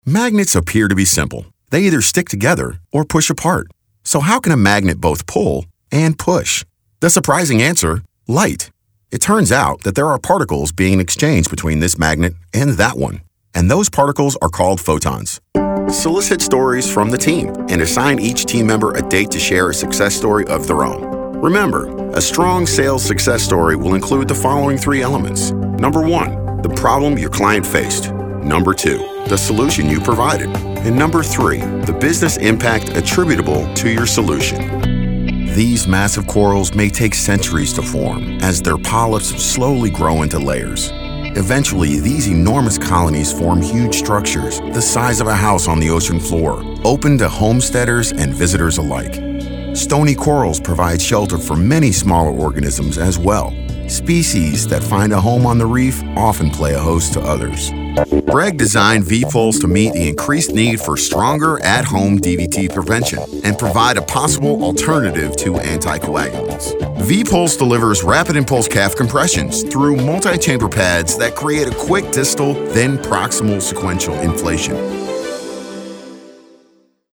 Magnets appear to be simple. They either stick together or push apart. So how can a magnet both pull and push? The surprising answer, light. It turns out that there are particles being exchanged between this magnet and that one, and those particles are called photons. Solicit stories from the team and assign each team member a date to share a success story of their own. Remember, a strong sales success story will include the following 3 elements. Number 1, the problem your client faced. Number 2, the solution you provided. And number 3, the business impact attributable to your solution. These massive corals may take centuries to form as their polyps slowly grow into layers. Eventually, these enormous colonies form huge structures the size of a house on the ocean floor, open to homesteaders and visitors alike. Stony corals provide shelter for many smaller organisms as well. Species that find a home on the reef often play a host to others. Bragg designed V-Pulse to meet the increased need for stronger at-home DVT prevention and provide a possible alternative to anticoagulants. V-Pulse delivers rapid impulse calf compressions through multi-chamber pads that create a quick distal, then proximal sequential inflation.